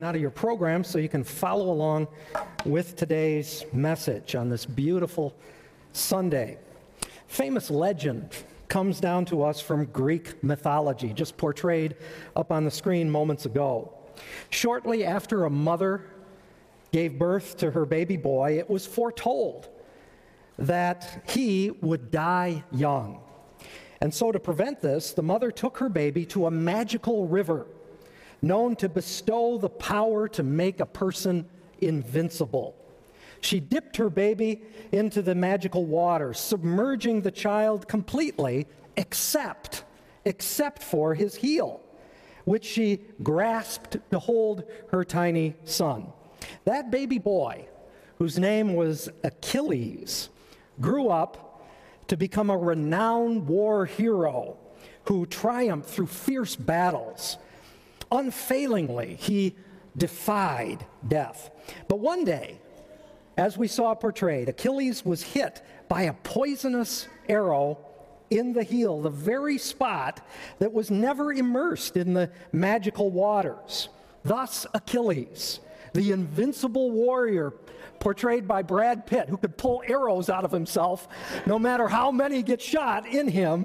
Out of your program so you can follow along with today's message on this beautiful Sunday. Famous legend comes down to us from Greek mythology, just portrayed up on the screen moments ago. Shortly after a mother gave birth to her baby boy, it was foretold that he would die young. And so to prevent this, the mother took her baby to a magical river known to bestow the power to make a person invincible. She dipped her baby into the magical water, submerging the child completely except for his heel, which she grasped to hold her tiny son. That baby boy, whose name was Achilles, grew up to become a renowned war hero who triumphed through fierce battles. Unfailingly, he defied death. But one day, as we saw portrayed, Achilles was hit by a poisonous arrow in the heel, the very spot that was never immersed in the magical waters. Thus, Achilles, the invincible warrior portrayed by Brad Pitt, who could pull arrows out of himself no matter how many get shot in him,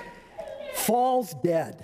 falls dead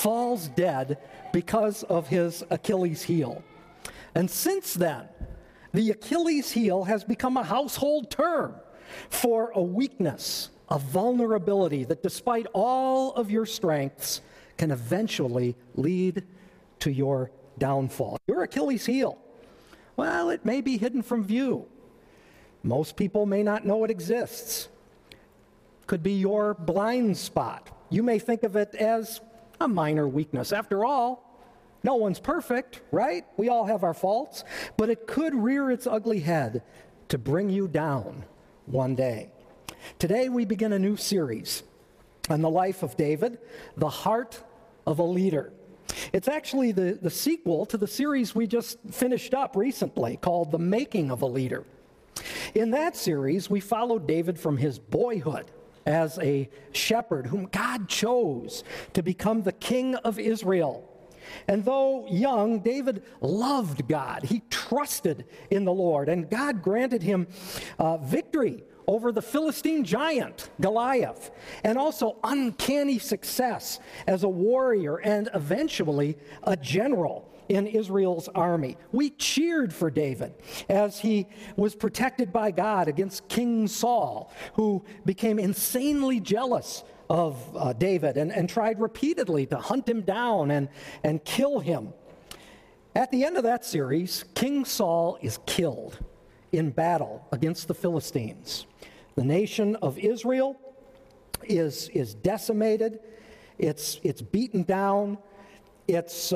because of his Achilles heel. And since then, the Achilles heel has become a household term for a weakness, a vulnerability that despite all of your strengths can eventually lead to your downfall. Your Achilles heel, well, it may be hidden from view. Most people may not know it exists. Could be your blind spot. You may think of it as a minor weakness. After all, no one's perfect, right? We all have our faults, but it could rear its ugly head to bring you down one day. Today we begin a new series on the life of David, The Heart of a Leader. It's actually the sequel to the series we just finished up recently called The Making of a Leader. In that series, we followed David from his boyhood as a shepherd whom God chose to become the king of Israel. And though young, David loved God. He trusted in the Lord, and God granted him victory over the Philistine giant, Goliath, and also uncanny success as a warrior and eventually a general in Israel's army. We cheered for David as he was protected by God against King Saul, who became insanely jealous of David and tried repeatedly to hunt him down and kill him. At the end of that series, King Saul is killed in battle against the Philistines. The nation of Israel is decimated. It's beaten down. It's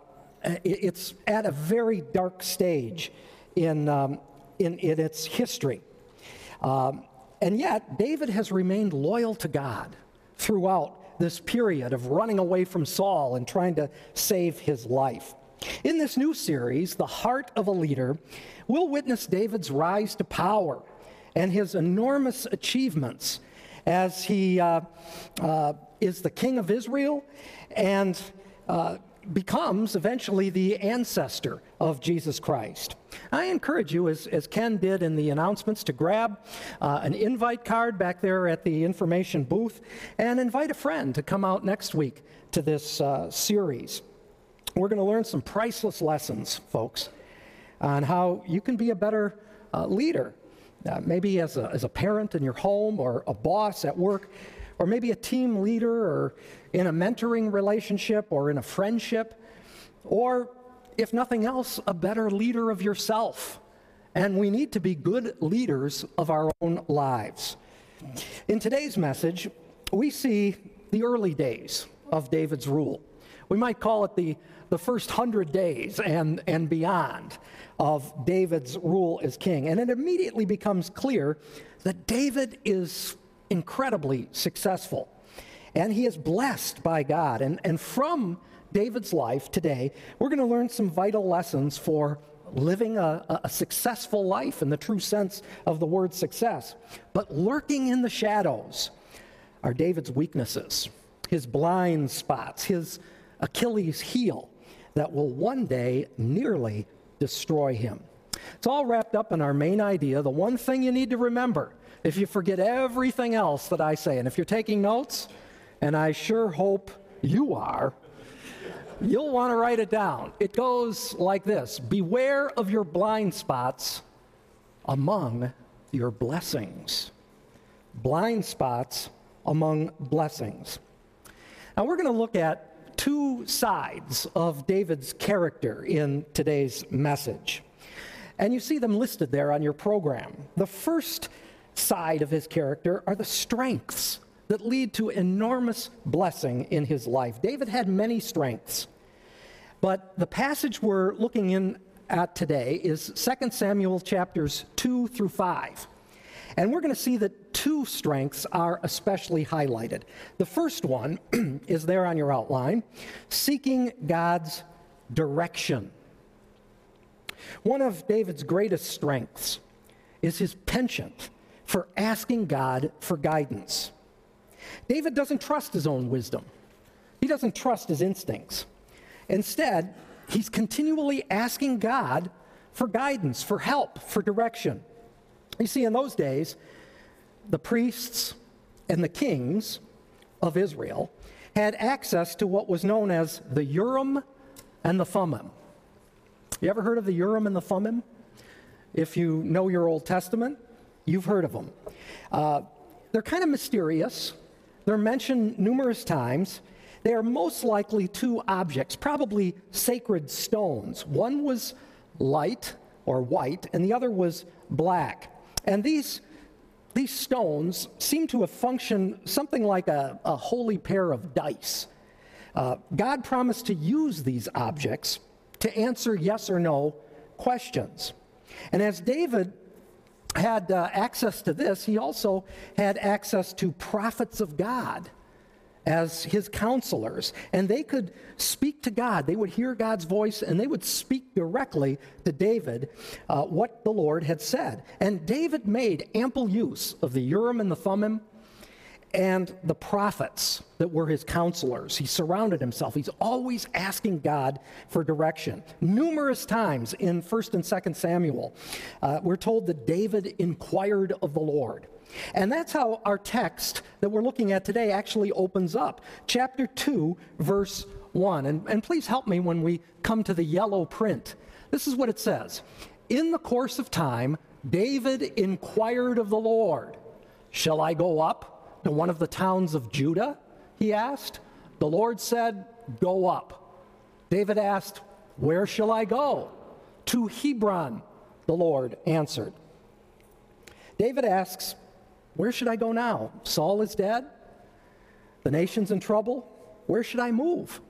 at a very dark stage in its history. And yet, David has remained loyal to God throughout this period of running away from Saul and trying to save his life. In this new series, The Heart of a Leader, we'll witness David's rise to power and his enormous achievements as he is the king of Israel and becomes eventually the ancestor of Jesus Christ. I encourage you, as Ken did in the announcements, to grab an invite card back there at the information booth and invite a friend to come out next week to this series. We're going to learn some priceless lessons, folks, on how you can be a better leader, maybe as a parent in your home or a boss at work, or maybe a team leader, or in a mentoring relationship, or in a friendship, or, if nothing else, a better leader of yourself. And we need to be good leaders of our own lives. In today's message, we see the early days of David's rule. We might call it the first 100 days and beyond of David's rule as king. And it immediately becomes clear that David is incredibly successful, and he is blessed by God. And from David's life today, we're going to learn some vital lessons for living a successful life in the true sense of the word success. But lurking in the shadows are David's weaknesses, his blind spots, his Achilles heel that will one day nearly destroy him. It's all wrapped up in our main idea, the one thing you need to remember if you forget everything else that I say. And if you're taking notes, and I sure hope you are, you'll want to write it down. It goes like this: beware of your blind spots among your blessings. Blind spots among blessings. Now we're going to look at two sides of David's character in today's message. And you see them listed there on your program. The first side of his character are the strengths that lead to enormous blessing in his life. David had many strengths, but the passage we're looking at today is 2 Samuel chapters 2 through 5. And we're going to see that two strengths are especially highlighted. The first one is there on your outline: seeking God's direction. One of David's greatest strengths is his penchant for asking God for guidance. David doesn't trust his own wisdom. He doesn't trust his instincts. Instead, he's continually asking God for guidance, for help, for direction. You see, in those days, the priests and the kings of Israel had access to what was known as the Urim and the Thummim. You ever heard of the Urim and the Thummim? If you know your Old Testament, you've heard of them. They're kind of mysterious. They're mentioned numerous times. They are most likely two objects, probably sacred stones. One was light or white, and the other was black. And these stones seem to have functioned something like a holy pair of dice. God promised to use these objects to answer yes or no questions. And as David had access to this, he also had access to prophets of God as his counselors. And they could speak to God. They would hear God's voice, and they would speak directly to David what the Lord had said. And David made ample use of the Urim and the Thummim and the prophets that were his counselors. He surrounded himself. He's always asking God for direction. Numerous times in 1 and 2 Samuel, we're told that David inquired of the Lord. And that's how our text that we're looking at today actually opens up. Chapter 2, verse 1. And please help me when we come to the yellow print. This is what it says: "In the course of time, David inquired of the Lord, 'Shall I go up to one of the towns of Judah?' he asked. The Lord said, 'Go up.' David asked, 'Where shall I go?' 'To Hebron,' the Lord answered." David asks, "Where should I go now? Saul is dead. The nation's in trouble. Where should I move?"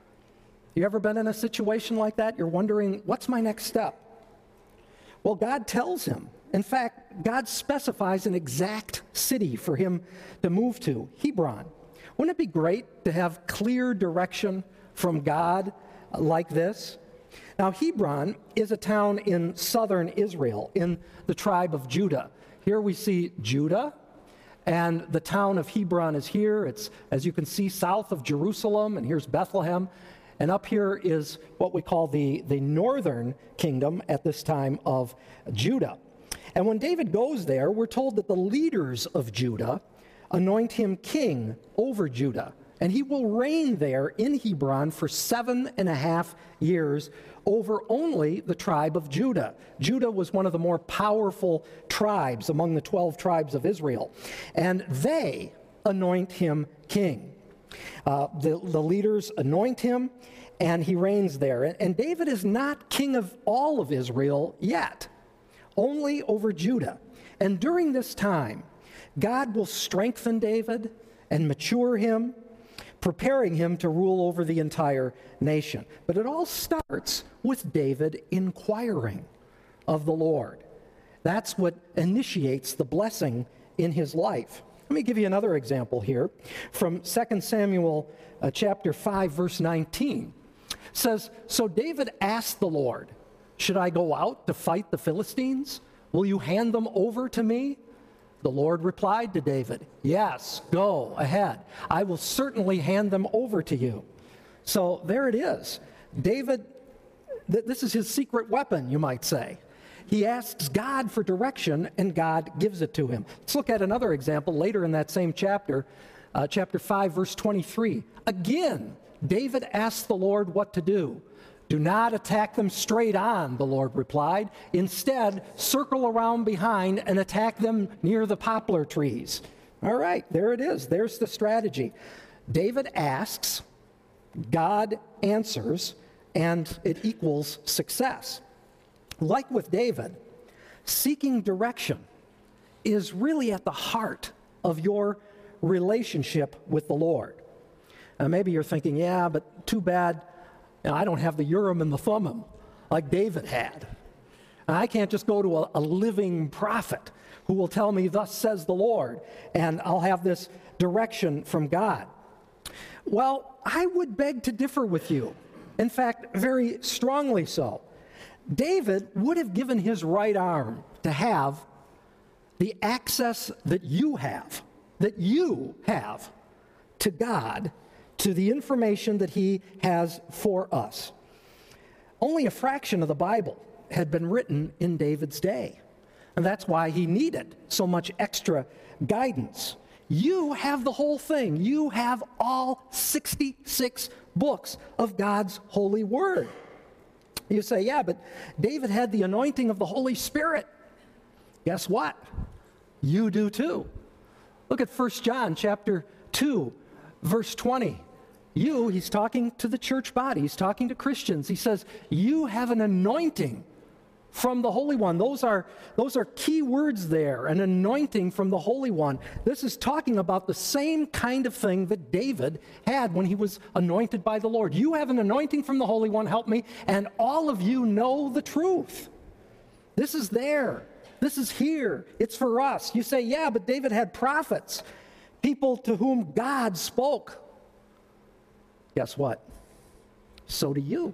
You ever been in a situation like that? You're wondering, what's my next step? Well, God tells him. In fact, God specifies an exact city for him to move to: Hebron. Wouldn't it be great to have clear direction from God like this? Now, Hebron is a town in southern Israel, in the tribe of Judah. Here we see Judah, and the town of Hebron is here. It's, as you can see, south of Jerusalem, and here's Bethlehem. And up here is what we call the northern kingdom at this time of Judah. And when David goes there, we're told that the leaders of Judah anoint him king over Judah. And he will reign there in Hebron for 7.5 years over only the tribe of Judah. Judah was one of the more powerful tribes among the 12 tribes of Israel. And they anoint him king. The leaders anoint him, and he reigns there. And David is not king of all of Israel yet, only over Judah. And during this time, God will strengthen David and mature him, preparing him to rule over the entire nation. But it all starts with David inquiring of the Lord. That's what initiates the blessing in his life. Let me give you another example here from 2 Samuel chapter 5, verse 19. It says, "So David asked the Lord, 'Should I go out to fight the Philistines? Will you hand them over to me?' The Lord replied to David, 'Yes, go ahead. I will certainly hand them over to you.'" So there it is. David, this is his secret weapon, you might say. He asks God for direction, and God gives it to him. Let's look at another example later in that same chapter, chapter 5, verse 23. Again, David asked the Lord what to do. Do not attack them straight on, the Lord replied. Instead, circle around behind and attack them near the poplar trees. All right, there it is. There's the strategy. David asks, God answers, and it equals success. Like with David, seeking direction is really at the heart of your relationship with the Lord. Maybe you're thinking, yeah, but too bad I don't have the Urim and the Thummim like David had. I can't just go to a living prophet who will tell me, thus says the Lord, and I'll have this direction from God. Well, I would beg to differ with you. In fact, very strongly so. David would have given his right arm to have the access that you have to God, to the information that he has for us. Only a fraction of the Bible had been written in David's day, and that's why he needed so much extra guidance. You have the whole thing. You have all 66 books of God's holy word. You say, yeah, but David had the anointing of the Holy Spirit. Guess what? You do too. Look at 1 John chapter 2, verse 20. He's talking to the church body. He's talking to Christians. He says, you have an anointing from the Holy One. Those are key words there, an anointing from the Holy One. This is talking about the same kind of thing that David had when he was anointed by the Lord. You have an anointing from the Holy One, help me, and all of you know the truth. This is there. This is here. It's for us. You say, yeah, but David had prophets, people to whom God spoke. Guess what? So do you.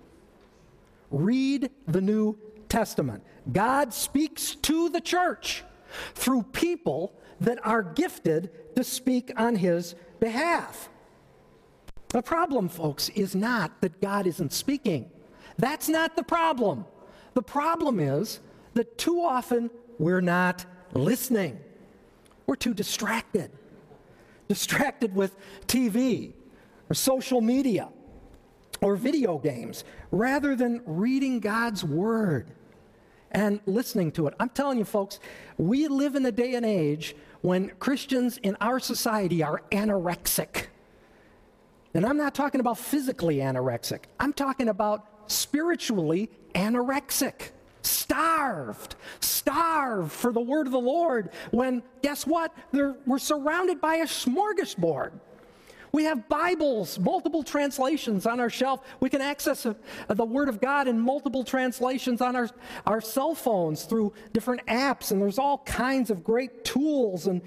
Read the New Testament. God speaks to the church through people that are gifted to speak on his behalf. The problem, folks, is not that God isn't speaking. That's not the problem. The problem is that too often we're not listening. We're too distracted. Distracted with TV or social media or video games rather than reading God's word and listening to it. I'm telling you, folks, we live in a day and age when Christians in our society are anorexic. And I'm not talking about physically anorexic. I'm talking about spiritually anorexic. Starved for the word of the Lord when, guess what? We're surrounded by a smorgasbord. We have Bibles, multiple translations on our shelf. We can access the Word of God in multiple translations on our cell phones through different apps, and there's all kinds of great tools and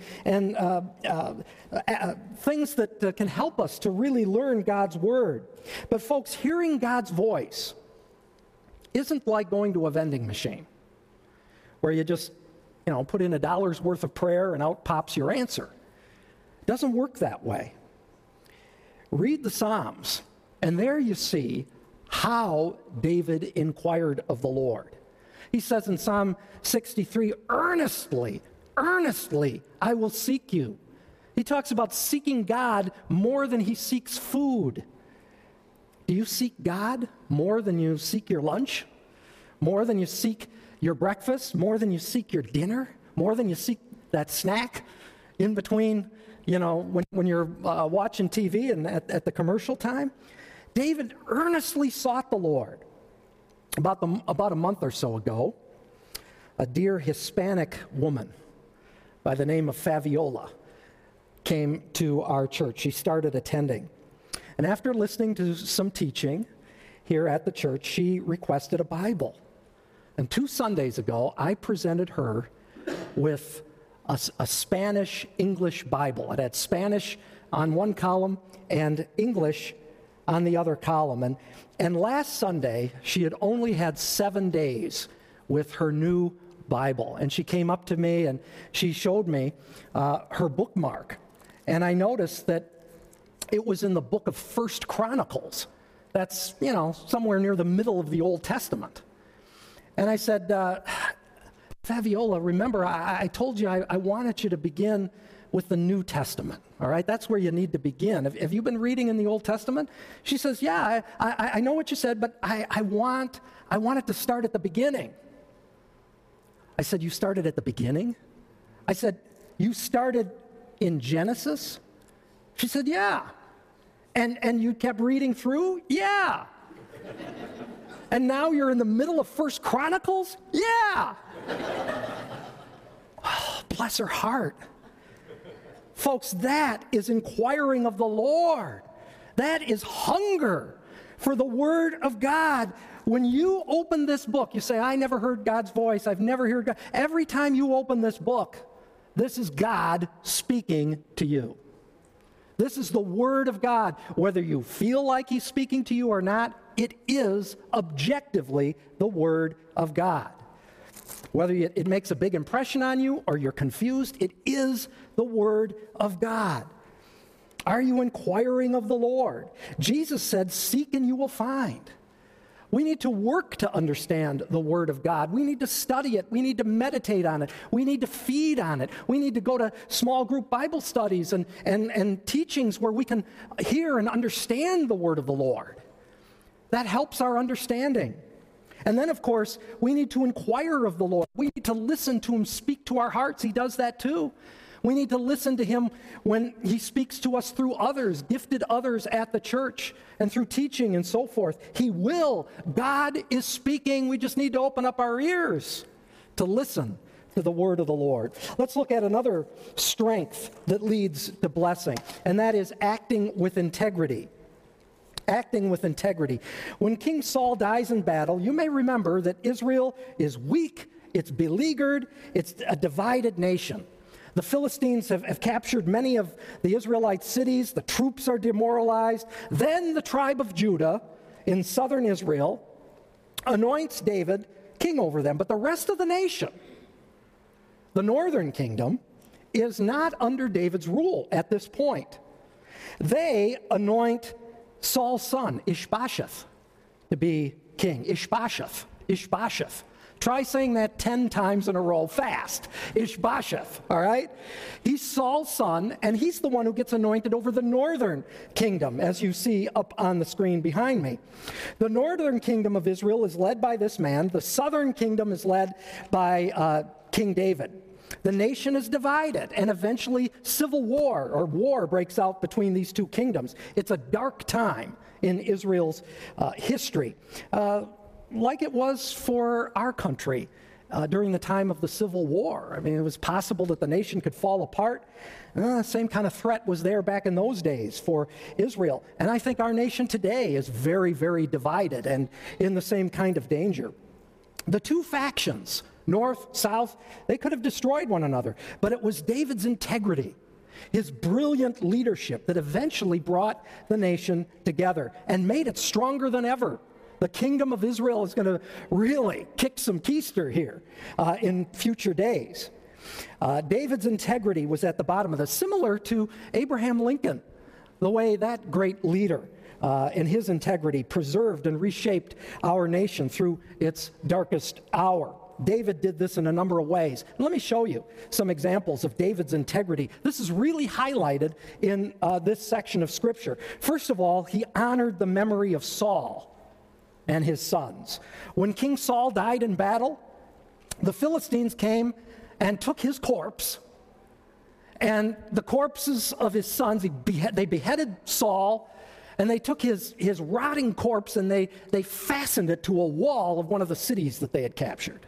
things that can help us to really learn God's Word. But folks, hearing God's voice isn't like going to a vending machine where you just, put in $1 worth of prayer and out pops your answer. It doesn't work that way. Read the Psalms, and there you see how David inquired of the Lord. He says in Psalm 63, earnestly, I will seek you. He talks about seeking God more than he seeks food. Do you seek God more than you seek your lunch? More than you seek your breakfast? More than you seek your dinner? More than you seek that snack in between, when you're watching TV and at the commercial time? David earnestly sought the Lord. About a month or so ago, a dear Hispanic woman by the name of Fabiola came to our church. She started attending. And after listening to some teaching here at the church, she requested a Bible. And 2 Sundays ago, I presented her with a Spanish-English Bible. It had Spanish on one column and English on the other column. And last Sunday, she had only had 7 days with her new Bible. And she came up to me and she showed me her bookmark. And I noticed that it was in the book of 1 Chronicles. That's, somewhere near the middle of the Old Testament. And I said, Fabiola, remember, I told you I wanted you to begin with the New Testament, all right? That's where you need to begin. Have you been reading in the Old Testament? She says, yeah, I know what you said, but I want it to start at the beginning. I said, you started at the beginning? I said, you started in Genesis? She said, yeah. And you kept reading through? Yeah. And now you're in the middle of 1 Chronicles? Yeah. Oh, bless her heart. Folks, that is inquiring of the Lord. That is hunger for the Word of God. When you open this book, you say, I never heard God's voice. I've never heard God. Every time you open this book, this is God speaking to you. This is the Word of God. Whether you feel like He's speaking to you or not, it is objectively the Word of God. Whether it makes a big impression on you or you're confused, it is the Word of God. Are you inquiring of the Lord? Jesus said, seek and you will find. We need to work to understand the Word of God. We need to study it. We need to meditate on it. We need to feed on it. We need to go to small group Bible studies and teachings where we can hear and understand the Word of the Lord. That helps our understanding. And then, of course, we need to inquire of the Lord. We need to listen to Him speak to our hearts. He does that too. We need to listen to Him when He speaks to us through others, gifted others at the church, and through teaching and so forth. He will. God is speaking. We just need to open up our ears to listen to the word of the Lord. Let's look at another strength that leads to blessing, and that is acting with integrity. Acting with integrity. When King Saul dies in battle, you may remember that Israel is weak, it's beleaguered, it's a divided nation. The Philistines have captured many of the Israelite cities. The troops are demoralized. Then the tribe of Judah in southern Israel anoints David king over them. But the rest of the nation, the northern kingdom, is not under David's rule at this point. They anoint Saul's son, Ishbosheth, to be king. Ishbosheth. Try saying that 10 times in a row fast. Ishbosheth, all right? He's Saul's son, and he's the one who gets anointed over the northern kingdom, as you see up on the screen behind me. The northern kingdom of Israel is led by this man. The southern kingdom is led by King David. The nation is divided, and eventually civil war or war breaks out between these two kingdoms. It's a dark time in Israel's history. Like it was for our country during the time of the Civil War. I mean, it was possible that the nation could fall apart. Same kind of threat was there back in those days for Israel. And I think our nation today is very, very divided and in the same kind of danger. The two factions, north, south, they could have destroyed one another. But it was David's integrity, his brilliant leadership, that eventually brought the nation together and made it stronger than ever. The kingdom of Israel is going to really kick some keister here in future days. David's integrity was at the bottom of this, similar to Abraham Lincoln, the way that great leader and his integrity preserved and reshaped our nation through its darkest hour. David did this in a number of ways. Let me show you some examples of David's integrity. This is really highlighted in this section of Scripture. First of all, he honored the memory of Saul and his sons. When King Saul died in battle, the Philistines came and took his corpse, and the corpses of his sons, they beheaded Saul, and they took his rotting corpse and they fastened it to a wall of one of the cities that they had captured.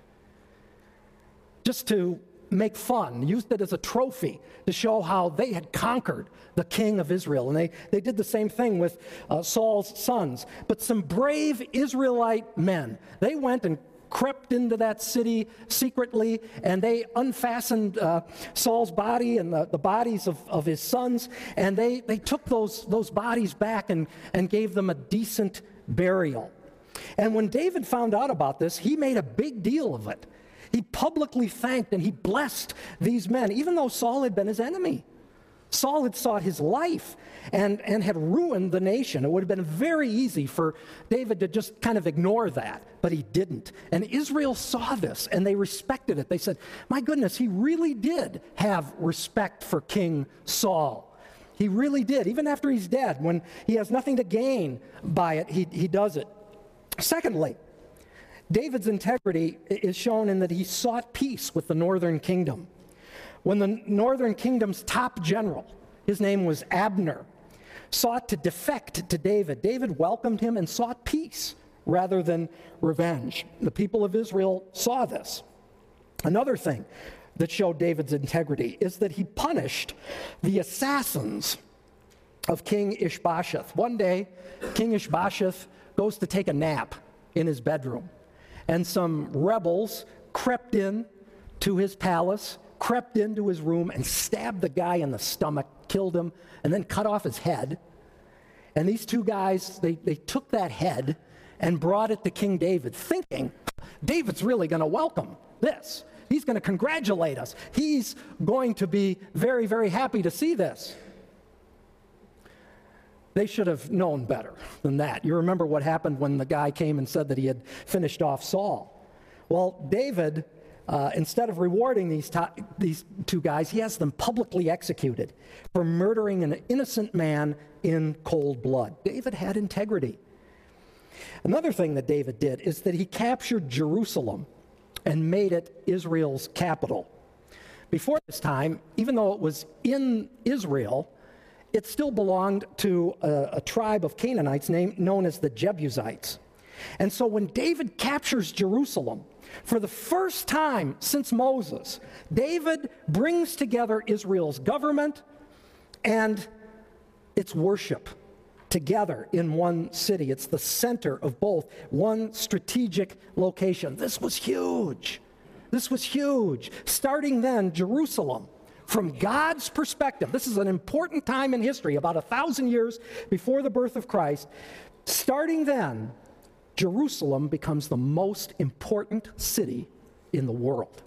Just to make fun, used it as a trophy to show how they had conquered the king of Israel. And they did the same thing with Saul's sons. But some brave Israelite men, they went and crept into that city secretly, and they unfastened Saul's body and the bodies of his sons, and they took those bodies back and gave them a decent burial. And when David found out about this, he made a big deal of it. He publicly thanked and he blessed these men, even though Saul had been his enemy. Saul had sought his life and had ruined the nation. It would have been very easy for David to just kind of ignore that, but he didn't. And Israel saw this, and they respected it. They said, my goodness, he really did have respect for King Saul. He really did. Even after he's dead, when he has nothing to gain by it, he does it. Secondly, David's integrity is shown in that he sought peace with the northern kingdom. When the northern kingdom's top general, his name was Abner, sought to defect to David, David welcomed him and sought peace rather than revenge. The people of Israel saw this. Another thing that showed David's integrity is that he punished the assassins of King Ishbosheth. One day, King Ishbosheth goes to take a nap in his bedroom, and some rebels crept in to his palace, crept into his room, and stabbed the guy in the stomach, killed him, and then cut off his head. And these two guys, they took that head and brought it to King David, thinking, David's really going to welcome this. He's going to congratulate us. He's going to be very, very happy to see this. They should have known better than that. You remember what happened when the guy came and said that he had finished off Saul. Well, David, instead of rewarding these two guys, he has them publicly executed for murdering an innocent man in cold blood. David had integrity. Another thing that David did is that he captured Jerusalem and made it Israel's capital. Before this time, even though it was in Israel, it still belonged to a tribe of Canaanites known as the Jebusites. And so when David captures Jerusalem, for the first time since Moses, David brings together Israel's government and its worship together in one city. It's the center of both, one strategic location. This was huge. This was huge. Starting then, Jerusalem, from God's perspective, this is an important time in history, about 1,000 years before the birth of Christ. Starting then, Jerusalem becomes the most important city in the world.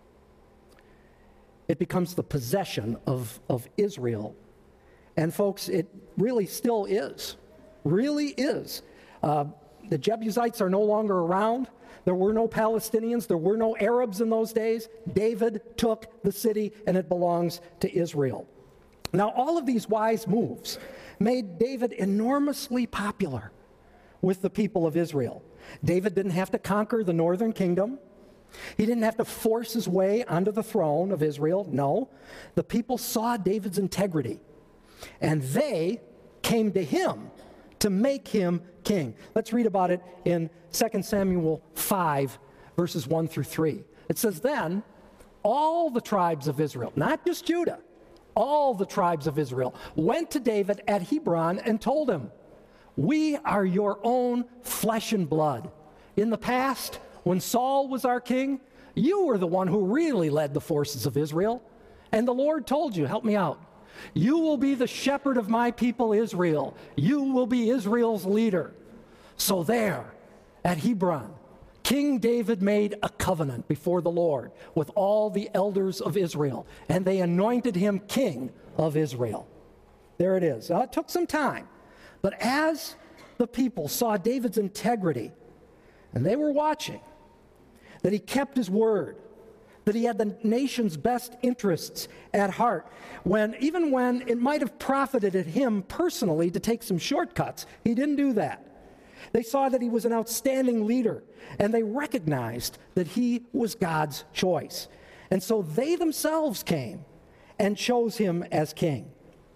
It becomes the possession of Israel. And folks, it really still is. Really is. The Jebusites are no longer around. There were no Palestinians. There were no Arabs in those days. David took the city, and it belongs to Israel. Now, all of these wise moves made David enormously popular with the people of Israel. David didn't have to conquer the northern kingdom. He didn't have to force his way onto the throne of Israel. No. The people saw David's integrity, and they came to him to make him king. Let's read about it in 2 Samuel 5, verses 1 through 3. It says, then all the tribes of Israel, not just Judah, all the tribes of Israel went to David at Hebron and told him, we are your own flesh and blood. In the past, when Saul was our king, you were the one who really led the forces of Israel. And the Lord told you, help me out, you will be the shepherd of my people Israel. You will be Israel's leader. So there, at Hebron, King David made a covenant before the Lord with all the elders of Israel, and they anointed him king of Israel. There it is. Now, it took some time, but as the people saw David's integrity, and they were watching, that he kept his word, that he had the nation's best interests at heart, even when it might have profited him personally to take some shortcuts, he didn't do that. They saw that he was an outstanding leader, and they recognized that he was God's choice. And so they themselves came and chose him as king.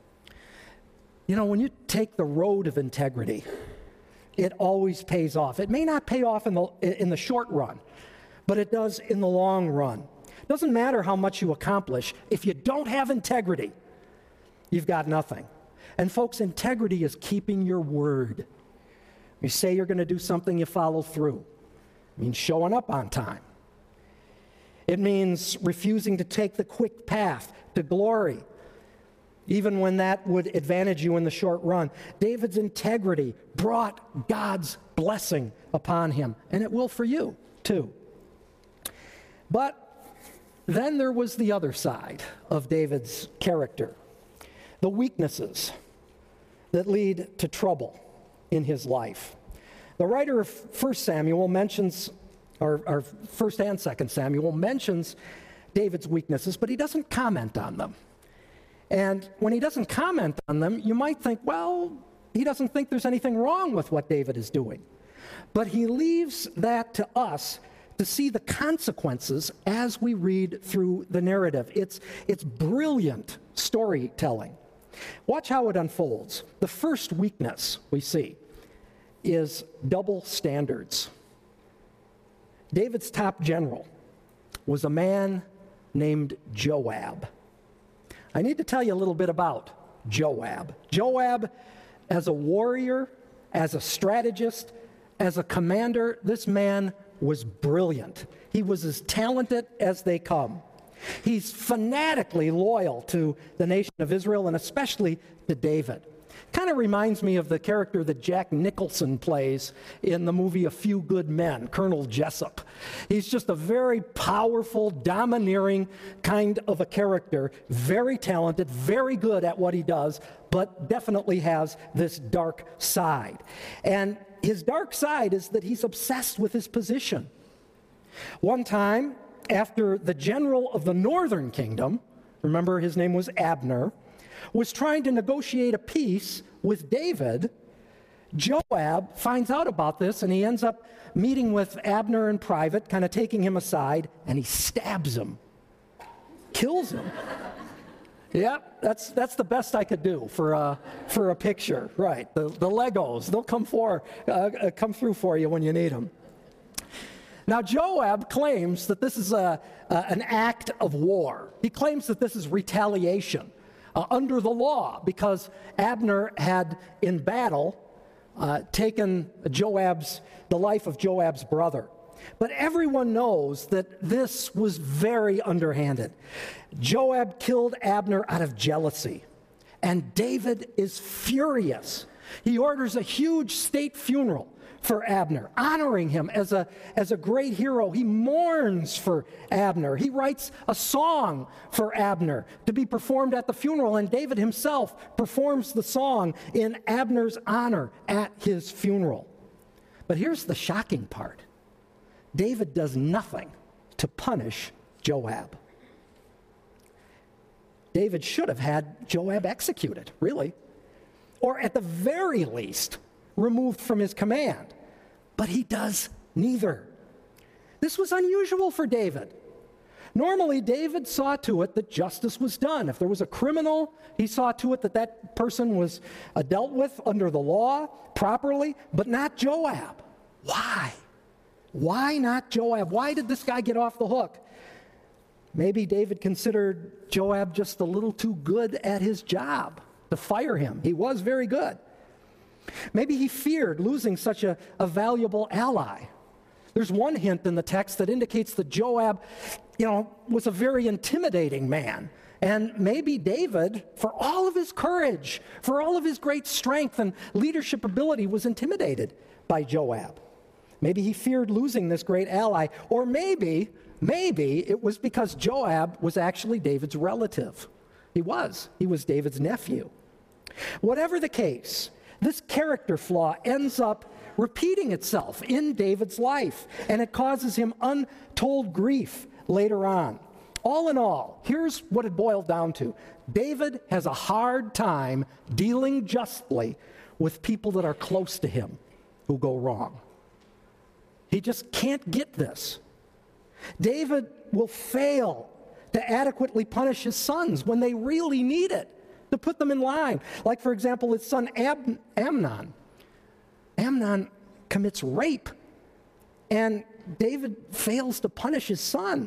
You know, when you take the road of integrity, it always pays off. It may not pay off in the short run, but it does in the long run. It doesn't matter how much you accomplish. If you don't have integrity, you've got nothing. And folks, integrity is keeping your word. You say you're going to do something, you follow through. It means showing up on time. It means refusing to take the quick path to glory, even when that would advantage you in the short run. David's integrity brought God's blessing upon him, and it will for you too. But then there was the other side of David's character. the weaknesses that lead to trouble in his life. The writer of 1 Samuel mentions, or 1 and 2 Samuel mentions David's weaknesses, but he doesn't comment on them. And when he doesn't comment on them, you might think, well, he doesn't think there's anything wrong with what David is doing. But he leaves that to us to see the consequences as we read through the narrative. It's brilliant storytelling. Watch how it unfolds. The first weakness we see is double standards. David's top general was a man named Joab. I need to tell you a little bit about Joab. Joab, as a warrior, as a strategist, as a commander, this man was brilliant. He was as talented as they come. He's fanatically loyal to the nation of Israel and especially to David. Kind of reminds me of the character that Jack Nicholson plays in the movie A Few Good Men, Colonel Jessup. He's just a very powerful, domineering kind of a character, very talented, very good at what he does, but definitely has this dark side. And his dark side is that he's obsessed with his position. One time, after the general of the northern kingdom, remember his name was Abner, was trying to negotiate a peace with David, Joab finds out about this and he ends up meeting with Abner in private, kind of taking him aside, and he stabs him, kills him. Yeah, that's the best I could do for a picture, right? The Legos, they'll come through for you when you need them. Now, Joab claims that this is an act of war. He claims that this is retaliation under the law because Abner had, in battle, taken the life of Joab's brother. But everyone knows that this was very underhanded. Joab killed Abner out of jealousy, and David is furious. He orders a huge state funeral for Abner, honoring him as a great hero. He mourns for Abner. He writes a song for Abner to be performed at the funeral, and David himself performs the song in Abner's honor at his funeral. But here's the shocking part. David does nothing to punish Joab. David should have had Joab executed, really, or at the very least, removed from his command. But he does neither. This was unusual for David. Normally, David saw to it that justice was done. If there was a criminal, he saw to it that that person was dealt with under the law properly, but not Joab. Why? Why not Joab? Why did this guy get off the hook? Maybe David considered Joab just a little too good at his job to fire him. He was very good. Maybe he feared losing such a valuable ally. There's one hint in the text that indicates that Joab, was a very intimidating man. And maybe David, for all of his courage, for all of his great strength and leadership ability, was intimidated by Joab. Maybe he feared losing this great ally. Or maybe it was because Joab was actually David's relative. He was David's nephew. Whatever the case, this character flaw ends up repeating itself in David's life, and it causes him untold grief later on. All in all, here's what it boiled down to. David has a hard time dealing justly with people that are close to him who go wrong. He just can't get this. David will fail to adequately punish his sons when they really need it, to put them in line. Like, for example, his son Amnon. Amnon commits rape, and David fails to punish his son.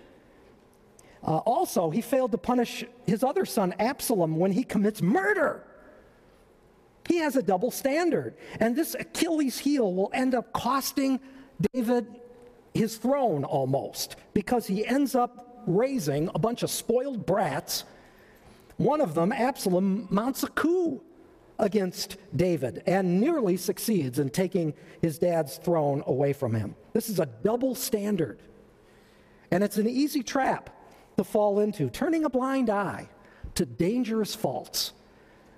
Also, he failed to punish his other son, Absalom, when he commits murder. He has a double standard, and this Achilles heel will end up costing David his throne almost, because he ends up raising a bunch of spoiled brats. One of them, Absalom, mounts a coup against David and nearly succeeds in taking his dad's throne away from him. This is a double standard, and it's an easy trap to fall into, turning a blind eye to dangerous faults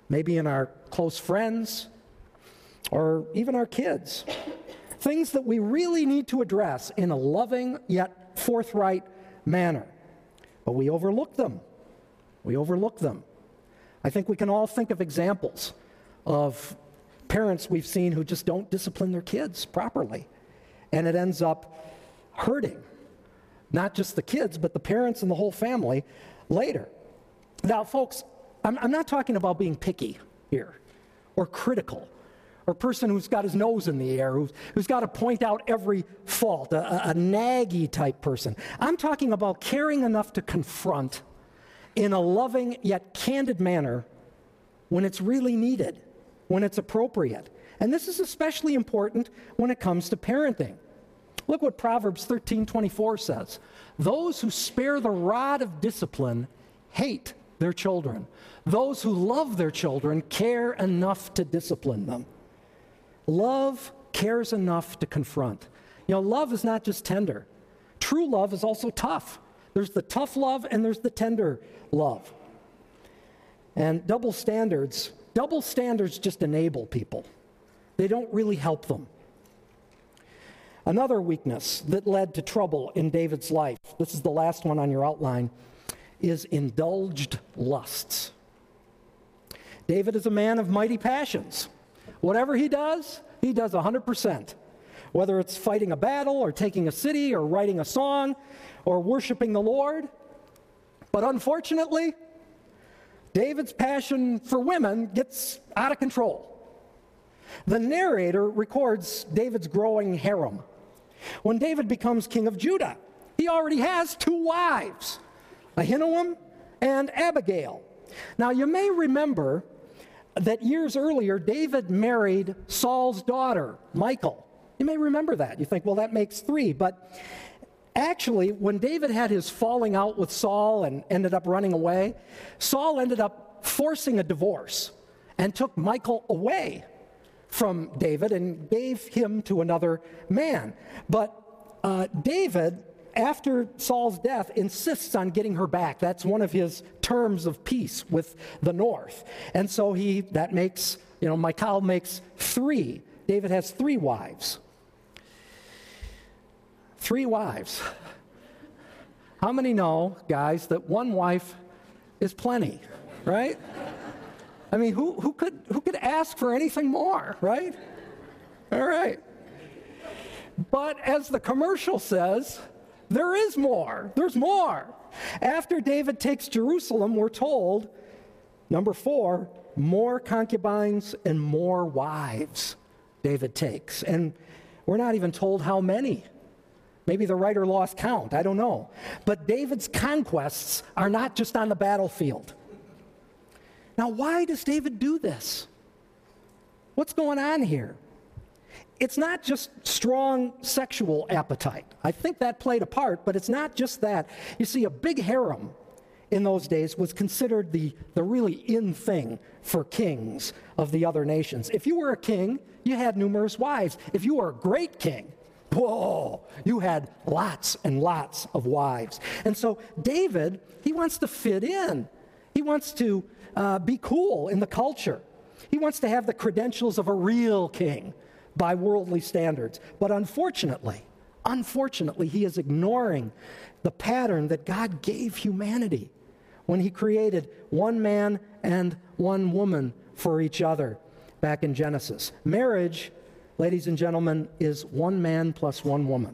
maybe in our close friends, or even our kids. Things that we really need to address in a loving yet forthright manner. But we overlook them. We overlook them. I think we can all think of examples of parents we've seen who just don't discipline their kids properly. And it ends up hurting not just the kids, but the parents and the whole family later. Now, folks, I'm not talking about being picky here or critical, or a person who's got his nose in the air, who's got to point out every fault, a naggy type person. I'm talking about caring enough to confront in a loving yet candid manner when it's really needed, when it's appropriate. And this is especially important when it comes to parenting. Look what Proverbs 13:24 says. Those who spare the rod of discipline hate their children. Those who love their children care enough to discipline them. Love cares enough to confront. You know, love is not just tender. True love is also tough. There's the tough love and there's the tender love. And double standards just enable people. They don't really help them. Another weakness that led to trouble in David's life, this is the last one on your outline, is indulged lusts. David is a man of mighty passions. Whatever he does 100%. Whether it's fighting a battle or taking a city or writing a song or worshiping the Lord. But unfortunately, David's passion for women gets out of control. The narrator records David's growing harem. When David becomes king of Judah, he already has 2 wives, Ahinoam and Abigail. Now, you may remember that years earlier, David married Saul's daughter, Michal. You may remember that. You think, well, that makes 3. But actually, when David had his falling out with Saul and ended up running away, Saul ended up forcing a divorce and took Michal away from David and gave him to another man. But David, after Saul's death, insists on getting her back. That's one of his terms of peace with the north. And so Michal makes 3. David has 3 wives. 3 wives. How many know, guys, that 1 wife is plenty, right? I mean, who could ask for anything more, right? All right. But as the commercial says, there is more. There's more. After David takes Jerusalem, we're told, number 4, more concubines and more wives David takes. And we're not even told how many. Maybe the writer lost count. I don't know. But David's conquests are not just on the battlefield. Now, why does David do this? What's going on here? It's not just strong sexual appetite. I think that played a part, but it's not just that. You see, a big harem in those days was considered the really in thing for kings of the other nations. If you were a king, you had numerous wives. If you were a great king, whoa, you had lots and lots of wives. And so David, he wants to fit in. He wants to be cool in the culture. He wants to have the credentials of a real king by worldly standards. But unfortunately, he is ignoring the pattern that God gave humanity when he created 1 man and 1 woman for each other back in Genesis. Marriage, ladies and gentlemen, is 1 man plus 1 woman.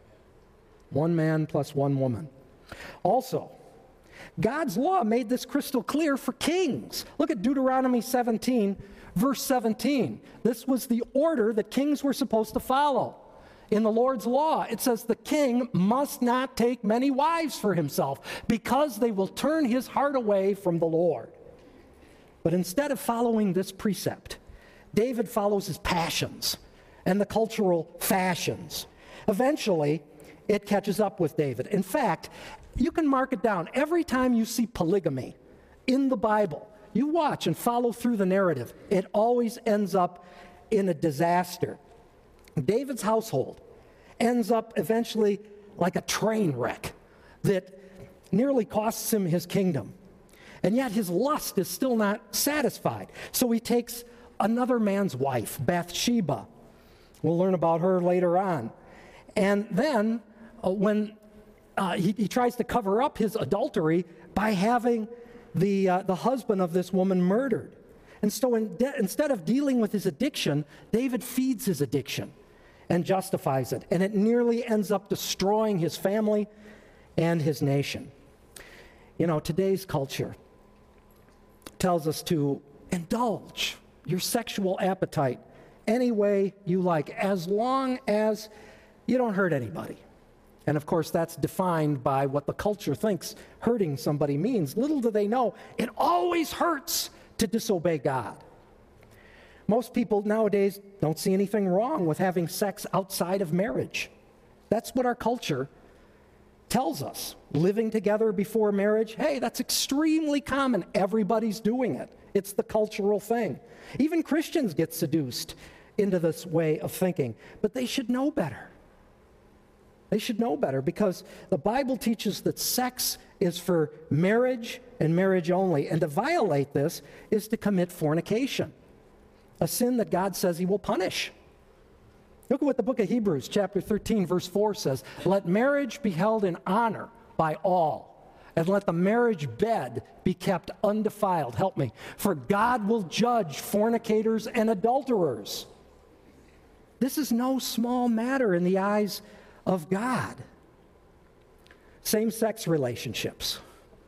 1 man plus 1 woman. Also, God's law made this crystal clear for kings. Look at Deuteronomy 17, verse 17. This was the order that kings were supposed to follow. In the Lord's law, it says the king must not take many wives for himself because they will turn his heart away from the Lord. But instead of following this precept, David follows his passions and the cultural fashions. Eventually, it catches up with David. In fact, you can mark it down. Every time you see polygamy in the Bible, you watch and follow through the narrative. It always ends up in a disaster. David's household ends up eventually like a train wreck that nearly costs him his kingdom. And yet his lust is still not satisfied. So he takes another man's wife, Bathsheba. We'll learn about her later on. And then when he tries to cover up his adultery by having the husband of this woman murdered. And so instead of dealing with his addiction, David feeds his addiction and justifies it. And it nearly ends up destroying his family and his nation. You know, today's culture tells us to indulge your sexual appetite any way you like, as long as you don't hurt anybody. And of course, that's defined by what the culture thinks hurting somebody means. Little do they know, it always hurts to disobey God. Most people nowadays don't see anything wrong with having sex outside of marriage. That's what our culture tells us. Living together before marriage, hey, that's extremely common. Everybody's doing it. It's the cultural thing. Even Christians get seduced into this way of thinking, but they should know better. They should know better, because the Bible teaches that sex is for marriage and marriage only, and to violate this is to commit fornication, a sin that God says he will punish. Look at what the book of Hebrews, chapter 13, verse 4 says. Let marriage be held in honor by all, and let the marriage bed be kept undefiled. Help me. For God will judge fornicators and adulterers. This is no small matter in the eyes of God. Same-sex relationships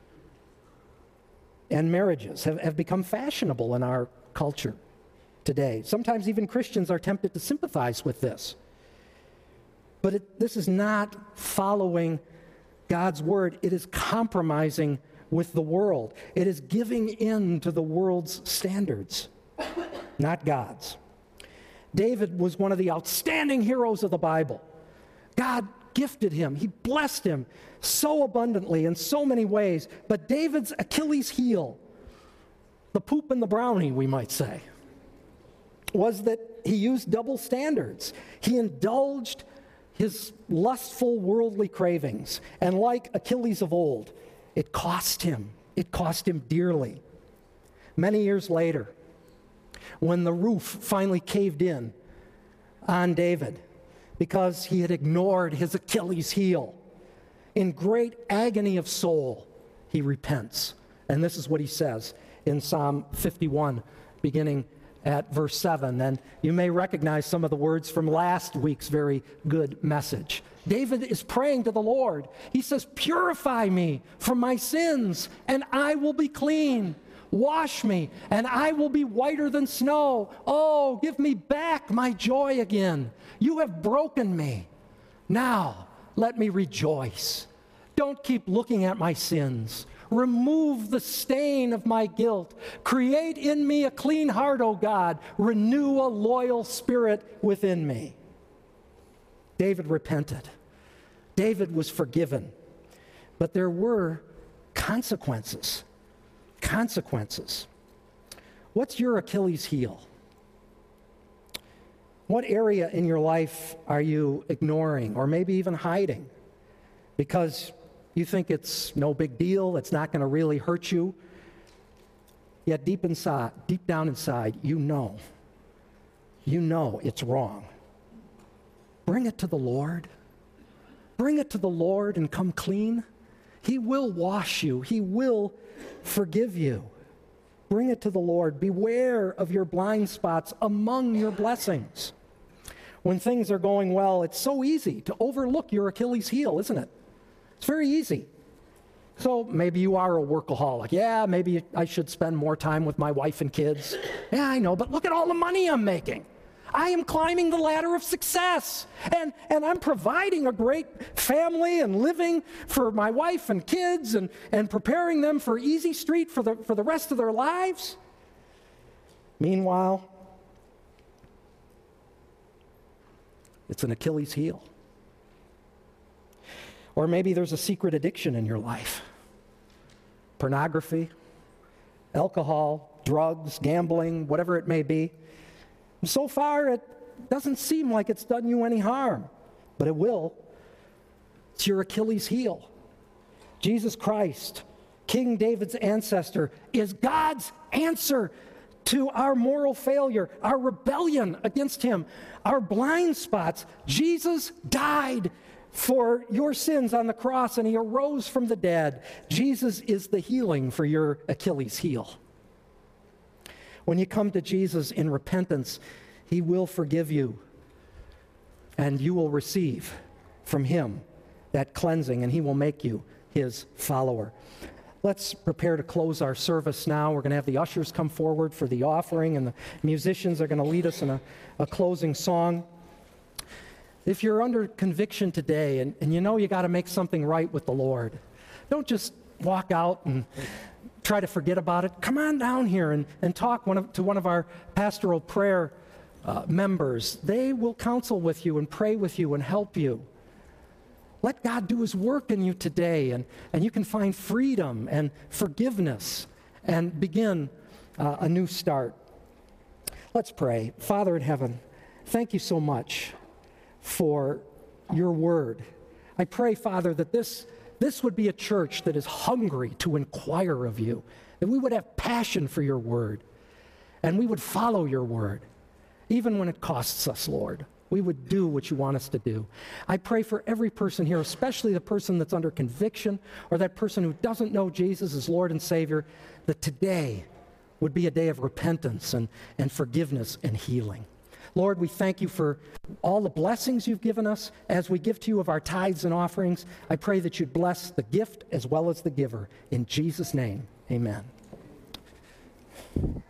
and marriages have become fashionable in our culture today. Sometimes even Christians are tempted to sympathize with this. But this is not following God's word. It is compromising with the world. It is giving in to the world's standards, not God's. David was one of the outstanding heroes of the Bible. God gifted him. He blessed him so abundantly in so many ways. But David's Achilles heel, the poop and the brownie, we might say, was that he used double standards. He indulged his lustful worldly cravings. And like Achilles of old, it cost him. It cost him dearly. Many years later, when the roof finally caved in on David, because he had ignored his Achilles heel, in great agony of soul, he repents. And this is what he says in Psalm 51, beginning at verse 7. And you may recognize some of the words from last week's very good message. David is praying to the Lord. He says, "Purify me from my sins, and I will be clean. Wash me, and I will be whiter than snow. Oh, give me back my joy again. You have broken me. Now, let me rejoice. Don't keep looking at my sins. Remove the stain of my guilt. Create in me a clean heart, O God. Renew a loyal spirit within me." David repented. David was forgiven. But there were consequences. Consequences. What's your Achilles heel? What area in your life are you ignoring or maybe even hiding because you think it's no big deal, it's not going to really hurt you? Yet deep down inside, you know it's wrong. Bring it to the Lord. Bring it to the Lord and come clean. He will wash you. He will forgive you. Bring it to the Lord. Beware of your blind spots among your blessings. When things are going well, it's so easy to overlook your Achilles heel, isn't it? It's very easy. So maybe you are a workaholic. Yeah, maybe I should spend more time with my wife and kids. Yeah, I know, but look at all the money I'm making. I am climbing the ladder of success, and I'm providing a great family and living for my wife and kids and preparing them for easy street for the rest of their lives. Meanwhile, it's an Achilles heel. Or maybe there's a secret addiction in your life. Pornography, alcohol, drugs, gambling, whatever it may be. So far, it doesn't seem like it's done you any harm, but it will. It's your Achilles heel. Jesus Christ King David's ancestor, is God's answer to our moral failure, our rebellion against him, our blind spots. Jesus died for your sins on the cross, and he arose from the dead. Jesus is the healing for your Achilles heel. When you come to Jesus in repentance, he will forgive you, and you will receive from him that cleansing, and he will make you his follower. Let's prepare to close our service now. We're going to have the ushers come forward for the offering, and the musicians are going to lead us in a closing song. If you're under conviction today and you know you got to make something right with the Lord, don't just walk out and try to forget about it. Come on down here and talk to one of our pastoral prayer members. They will counsel with you and pray with you and help you. Let God do his work in you today, and you can find freedom and forgiveness and begin a new start. Let's pray. Father in heaven, thank you so much for your word. I pray, Father, that this would be a church that is hungry to inquire of you, that we would have passion for your word, and we would follow your word, even when it costs us, Lord. We would do what you want us to do. I pray for every person here, especially the person that's under conviction or that person who doesn't know Jesus as Lord and Savior, that today would be a day of repentance and forgiveness and healing. Lord, we thank you for all the blessings you've given us as we give to you of our tithes and offerings. I pray that you'd bless the gift as well as the giver. In Jesus' name, amen.